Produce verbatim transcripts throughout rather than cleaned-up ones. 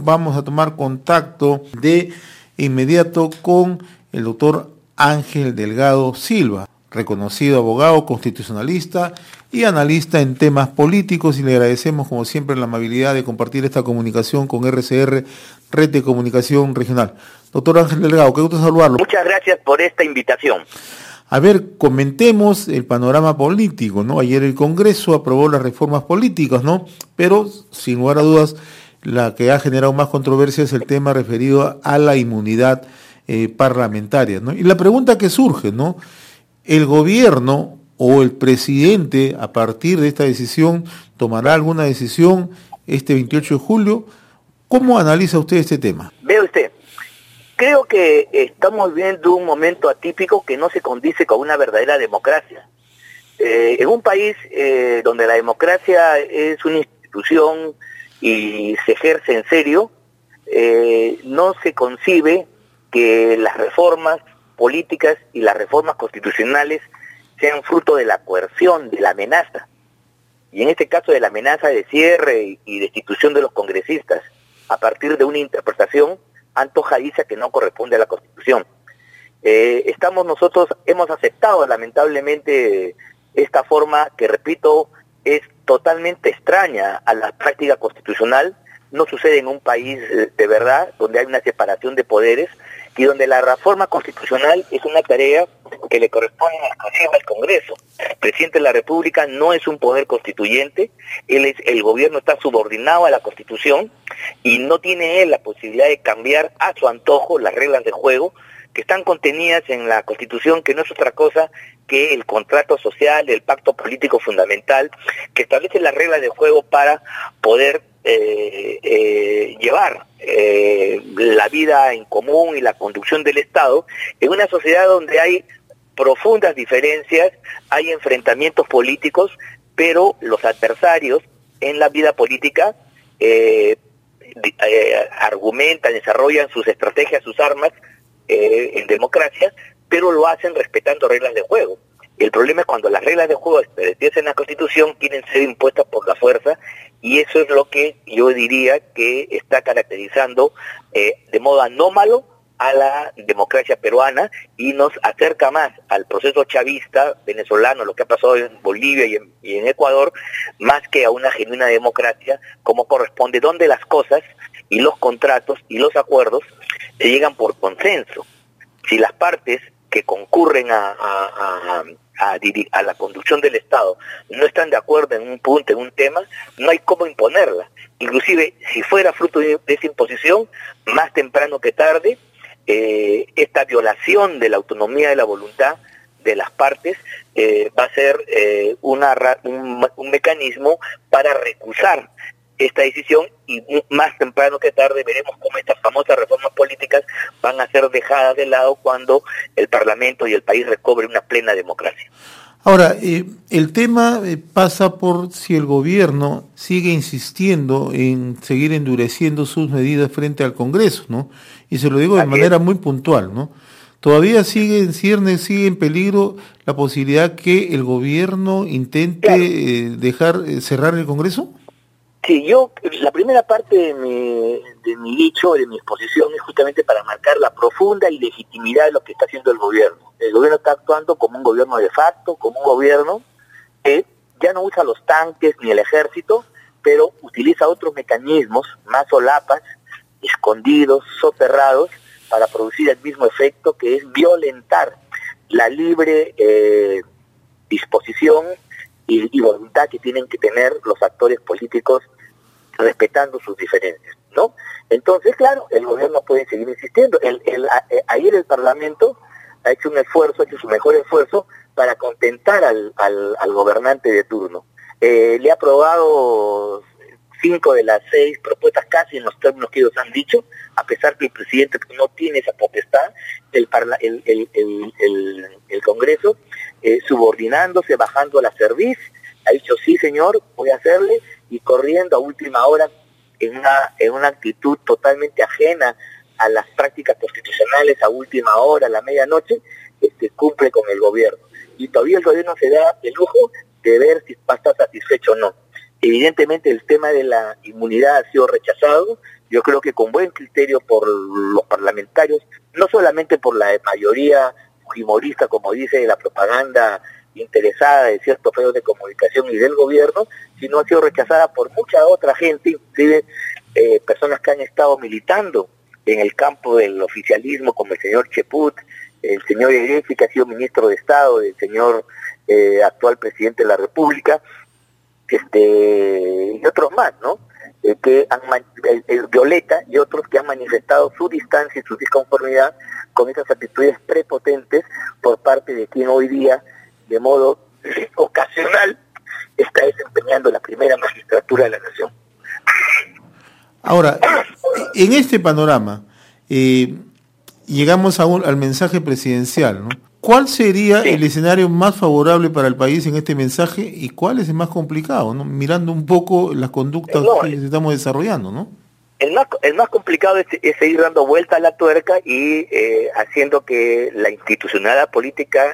vamos a tomar contacto de inmediato con el doctor Ángel Delgado Silva, reconocido abogado constitucionalista y analista en temas políticos, y le agradecemos como siempre la amabilidad de compartir esta comunicación con R C R, Red de Comunicación Regional. Doctor Ángel Delgado, qué gusto saludarlo. Muchas gracias por esta invitación. A ver, comentemos el panorama político, ¿no? Ayer el Congreso aprobó las reformas políticas, ¿no? Pero, sin lugar a dudas, la que ha generado más controversia es el tema referido a la inmunidad eh, parlamentaria, ¿no? Y la pregunta que surge, ¿no? ¿El gobierno o el presidente, a partir de esta decisión, tomará alguna decisión este veintiocho de julio? ¿Cómo analiza usted este tema? Ve usted, creo que estamos viendo un momento atípico que no se condice con una verdadera democracia. Eh, en un país eh, donde la democracia es una institución y se ejerce en serio, eh, no se concibe que las reformas políticas y las reformas constitucionales sean fruto de la coerción, de la amenaza. Y en este caso de la amenaza de cierre y destitución de los congresistas, a partir de una interpretación antojadiza que no corresponde a la Constitución. Eh, estamos nosotros, hemos aceptado lamentablemente esta forma que, repito, es totalmente extraña a la práctica constitucional. No sucede en un país de verdad, donde hay una separación de poderes y donde la reforma constitucional es una tarea que le corresponde exclusiva al Congreso. El presidente de la República no es un poder constituyente, él es, el gobierno está subordinado a la Constitución y no tiene él la posibilidad de cambiar a su antojo las reglas de juego que están contenidas en la Constitución, que no es otra cosa que el contrato social, el pacto político fundamental, que establece las reglas de juego para poder eh, eh, llevar eh, la vida en común y la conducción del Estado en una sociedad donde hay profundas diferencias, hay enfrentamientos políticos, pero los adversarios en la vida política eh, eh, argumentan, desarrollan sus estrategias, sus armas eh, en democracia, pero lo hacen respetando reglas de juego. El problema es cuando las reglas de juego establecidas en la Constitución quieren ser impuestas por la fuerza, y eso es lo que yo diría que está caracterizando eh, de modo anómalo a la democracia peruana y nos acerca más al proceso chavista venezolano, lo que ha pasado en Bolivia y en, y en Ecuador, más que a una genuina democracia como corresponde, donde las cosas y los contratos y los acuerdos se llegan por consenso. Si las partes que concurren a, a, a, a, a la conducción del Estado no están de acuerdo en un punto, en un tema, no hay cómo imponerla. Inclusive, si fuera fruto de, de esa imposición, más temprano que tarde, eh, esta violación de la autonomía de la voluntad de las partes eh, va a ser eh, una, un, un mecanismo para recusar esta decisión, y más temprano que tarde veremos cómo estas famosas reformas políticas van a ser dejadas de lado cuando el Parlamento y el país recobre una plena democracia. Ahora, eh, el tema eh, pasa por si el gobierno sigue insistiendo en seguir endureciendo sus medidas frente al Congreso, ¿no? Y se lo digo de Así manera es. muy puntual, ¿no? Todavía sigue en ciernes, sigue en peligro la posibilidad que el gobierno intente claro. eh, dejar eh, cerrar el Congreso. Sí, yo, la primera parte de mi, de mi dicho, de mi exposición, es justamente para marcar la profunda ilegitimidad de lo que está haciendo el gobierno. El gobierno está actuando como un gobierno de facto, como un gobierno que ya no usa los tanques ni el ejército, pero utiliza otros mecanismos más solapas, escondidos, soterrados, para producir el mismo efecto, que es violentar la libre eh, disposición Y, y voluntad que tienen que tener los actores políticos respetando sus diferencias, ¿no? Entonces, claro, el gobierno puede seguir insistiendo. El, el, a, ayer el Parlamento ha hecho un esfuerzo, ha hecho su mejor esfuerzo para contentar al, al, al gobernante de turno. Eh, le ha aprobado cinco de las seis propuestas casi en los términos que ellos han dicho, a pesar que el presidente no tiene esa potestad, el, parla, el, el, el, el, el Congreso, eh, subordinándose, bajando la cerviz, ha dicho sí señor, voy a hacerle, y corriendo a última hora en una, en una actitud totalmente ajena a las prácticas constitucionales, a última hora, a la medianoche, este, cumple con el gobierno. Y todavía el gobierno se da el lujo de ver si va a estar satisfecho o no. Evidentemente el tema de la inmunidad ha sido rechazado, yo creo que con buen criterio por los parlamentarios, no solamente por la mayoría fujimorista, como dice la propaganda interesada de ciertos medios de comunicación y del gobierno, sino ha sido rechazada por mucha otra gente, inclusive eh, personas que han estado militando en el campo del oficialismo, como el señor Cheput, el señor Erefi, que ha sido ministro de Estado, el señor eh, actual presidente de la República, este y otros más, ¿no? Eh, que han el, el Violeta y otros que han manifestado su distancia y su disconformidad con esas actitudes prepotentes por parte de quien hoy día, de modo ocasional, está desempeñando la primera magistratura de la nación. Ahora, en este panorama, eh, llegamos a un, al mensaje presidencial, ¿no? ¿Cuál sería sí. el escenario más favorable para el país en este mensaje y cuál es el más complicado, ¿no? Mirando un poco las conductas no, que estamos desarrollando, ¿no? El más, el más complicado es, es seguir dando vuelta a la tuerca y eh, haciendo que la institucionalidad política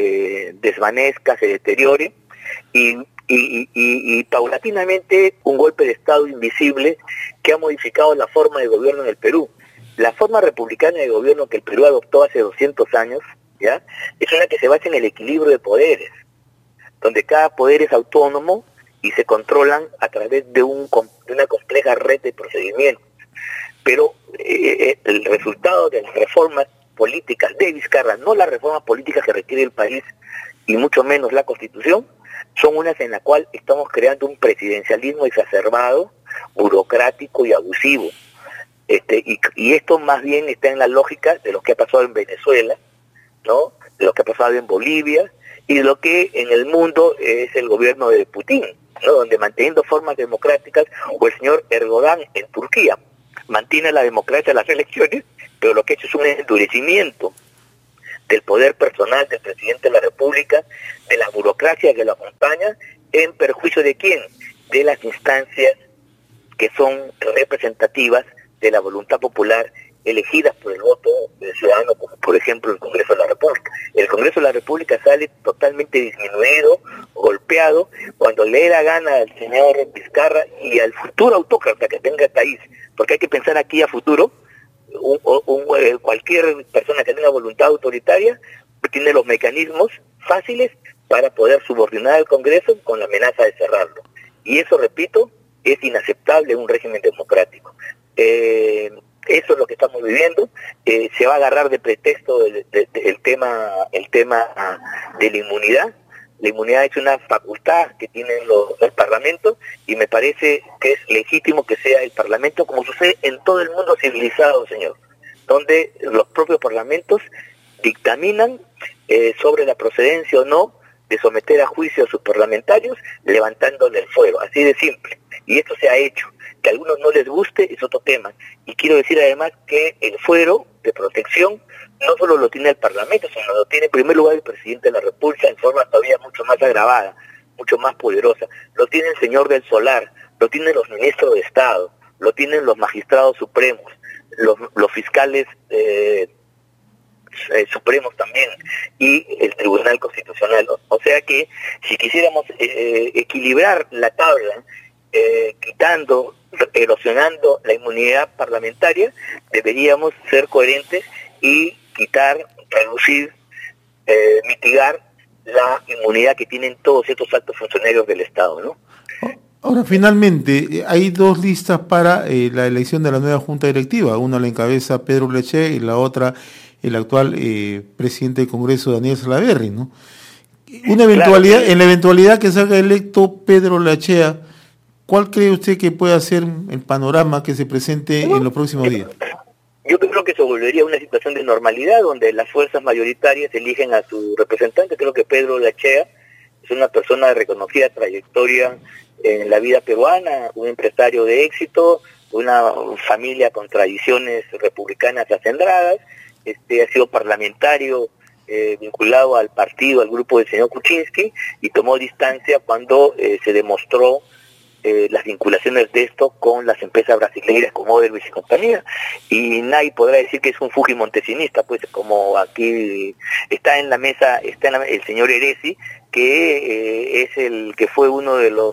se desvanezca, se deteriore y, y, y, y, y paulatinamente un golpe de Estado invisible que ha modificado la forma de gobierno en el Perú. La forma republicana de gobierno que el Perú adoptó hace doscientos años, ¿ya?, es una que se basa en el equilibrio de poderes, donde cada poder es autónomo y se controlan a través de, un, de una compleja red de procedimientos. Pero eh, el resultado de las reformas políticas de Vizcarra, no las reformas políticas que requiere el país, y mucho menos la Constitución, son unas en las cuales estamos creando un presidencialismo exacerbado, burocrático y abusivo. Este, y, y esto más bien está en la lógica de lo que ha pasado en Venezuela, ¿no?, de lo que ha pasado en Bolivia y de lo que en el mundo es el gobierno de Putin, ¿no?, donde manteniendo formas democráticas, o el señor Erdogan en Turquía mantiene la democracia en las elecciones, pero lo que ha hecho es un endurecimiento del poder personal del presidente de la República, de la burocracia que lo acompaña, en perjuicio de quién, de las instancias que son representativas de la voluntad popular elegidas por el voto del ciudadano, como por ejemplo el Congreso de la República. El Congreso de la República sale totalmente disminuido, golpeado, cuando le da gana al señor Vizcarra y al futuro autócrata que tenga el país, porque hay que pensar aquí a futuro. Un, un, un, cualquier persona que tenga voluntad autoritaria tiene los mecanismos fáciles para poder subordinar al Congreso con la amenaza de cerrarlo. Y eso, repito, es inaceptable en un régimen democrático. Eh, eso es lo que estamos viviendo. Eh, se va a agarrar de pretexto el, de, de, el tema el tema de la inmunidad. La inmunidad es una facultad que tienen los, los parlamentos, y me parece que es legítimo que sea el Parlamento, como sucede en todo el mundo civilizado, señor, donde los propios parlamentos dictaminan eh, sobre la procedencia o no de someter a juicio a sus parlamentarios, levantándole el fuero, así de simple. Y esto se ha hecho. Que a algunos no les guste es otro tema. Y quiero decir además que el fuero de protección no solo lo tiene el Parlamento, sino lo tiene en primer lugar el presidente de la República en forma todavía mucho más agravada, mucho más poderosa. Lo tiene el señor del Solar, lo tienen los ministros de Estado, lo tienen los magistrados supremos, los, los fiscales eh, eh, supremos también, y el Tribunal Constitucional. O sea que si quisiéramos eh, equilibrar la tabla, eh, quitando, erosionando la inmunidad parlamentaria, deberíamos ser coherentes y quitar, reducir, eh, mitigar la inmunidad que tienen todos estos altos funcionarios del Estado, ¿no? Ahora, finalmente, hay dos listas para eh, la elección de la nueva Junta Directiva. Una la encabeza Pedro Lechea y la otra el actual eh, presidente del Congreso, Daniel Salaverry, ¿no? Una eventualidad, claro, sí. En la eventualidad que salga electo Pedro Lechea, ¿cuál cree usted que pueda ser el panorama que se presente no, en los próximos días? Yo creo que se volvería una situación de normalidad, donde las fuerzas mayoritarias eligen a su representante. Creo que Pedro Lechea es una persona de reconocida trayectoria en la vida peruana, un empresario de éxito, una familia con tradiciones republicanas acendradas, este, ha sido parlamentario eh, vinculado al partido, al grupo del señor Kuczynski, y tomó distancia cuando eh, se demostró Eh, las vinculaciones de esto con las empresas brasileñas como Odebrecht y compañía, y nadie podrá decir que es un fujimontesinista, pues como aquí está en la mesa está en la, el señor Eresi, que eh, es el que fue uno de los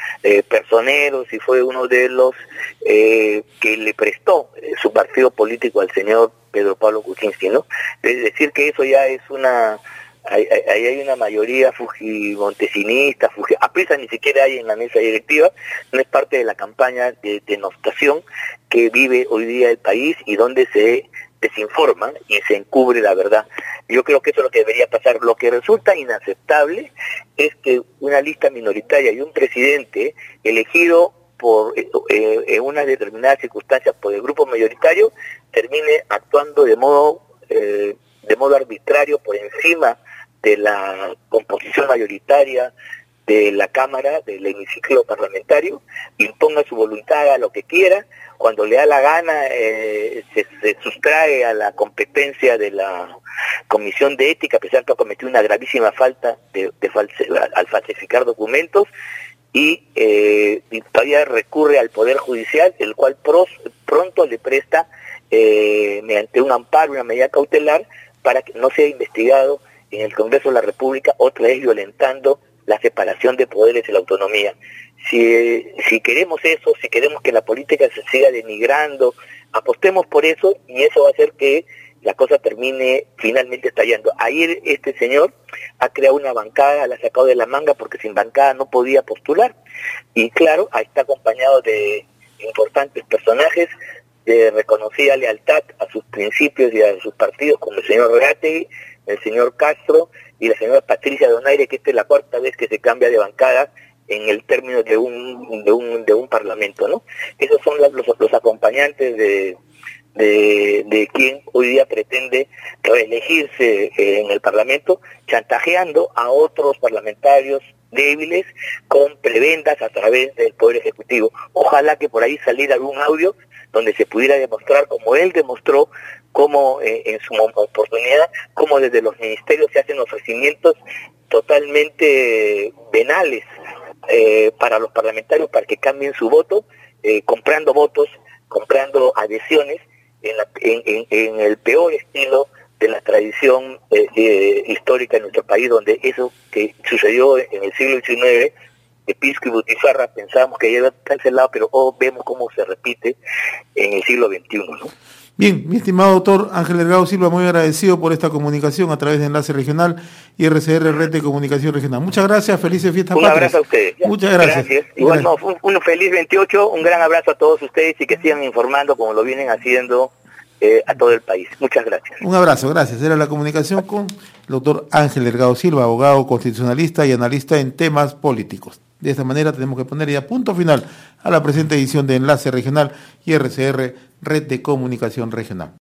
eh, personeros y fue uno de los eh, que le prestó eh, su partido político al señor Pedro Pablo Kuczynski, ¿no? Es decir, que eso ya es una... Ahí hay, hay una mayoría fujimontesinista, fuji, Aprisa ni siquiera hay en la mesa directiva, no es parte de la campaña de denostación que vive hoy día el país y donde se desinforma y se encubre la verdad. Yo creo que eso es lo que debería pasar. Lo que resulta inaceptable es que una lista minoritaria y un presidente elegido por eh, en unas determinadas circunstancias por el grupo mayoritario termine actuando de modo eh, de modo arbitrario por encima de la composición mayoritaria de la Cámara, del hemiciclo parlamentario, imponga su voluntad a lo que quiera, cuando le da la gana eh, se, se sustrae a la competencia de la Comisión de Ética, a pesar que ha cometido una gravísima falta de, de false, al falsificar documentos, y, eh, y todavía recurre al Poder Judicial, el cual pros, pronto le presta, eh, mediante un amparo, una medida cautelar, para que no sea investigado en el Congreso de la República, otra vez violentando la separación de poderes y la autonomía. Si, si queremos eso, si queremos que la política se siga denigrando, apostemos por eso y eso va a hacer que la cosa termine finalmente estallando. Ayer este señor ha creado una bancada, la ha sacado de la manga porque sin bancada no podía postular y claro, ahí está acompañado de importantes personajes de reconocida lealtad a sus principios y a sus partidos, como el señor Reategui, el señor Castro y la señora Patricia Donaire, que esta es la cuarta vez que se cambia de bancada en el término de un de un de un parlamento, ¿no? Esos son los, los acompañantes de, de de quien hoy día pretende reelegirse en el Parlamento, chantajeando a otros parlamentarios débiles con prebendas a través del Poder Ejecutivo. Ojalá que por ahí saliera algún audio donde se pudiera demostrar, como él demostró, cómo eh, en su oportunidad, cómo desde los ministerios se hacen ofrecimientos totalmente venales eh, para los parlamentarios para que cambien su voto, eh, comprando votos, comprando adhesiones en, la, en, en, en el peor estilo de la tradición eh, eh, histórica en nuestro país, donde eso que sucedió en el siglo diecinueve, de Pisco y Butifarra, pensábamos que ya iba cancelado, pero oh, vemos cómo se repite en el siglo veintiuno, ¿no? Bien, mi estimado doctor Ángel Delgado Silva, muy agradecido por esta comunicación a través de Enlace Regional y R C R, Red de Comunicación Regional. Muchas gracias, felices fiestas patrias. Un abrazo a ustedes. Ya. Muchas gracias. Gracias. Igual, no, un, un feliz veintiocho, un gran abrazo a todos ustedes y que sigan informando como lo vienen haciendo eh, a todo el país. Muchas gracias. Un abrazo, gracias. Era la comunicación con el doctor Ángel Delgado Silva, abogado constitucionalista y analista en temas políticos. De esta manera tenemos que poner ya punto final a la presente edición de Enlace Regional y R C R, Red de Comunicación Regional.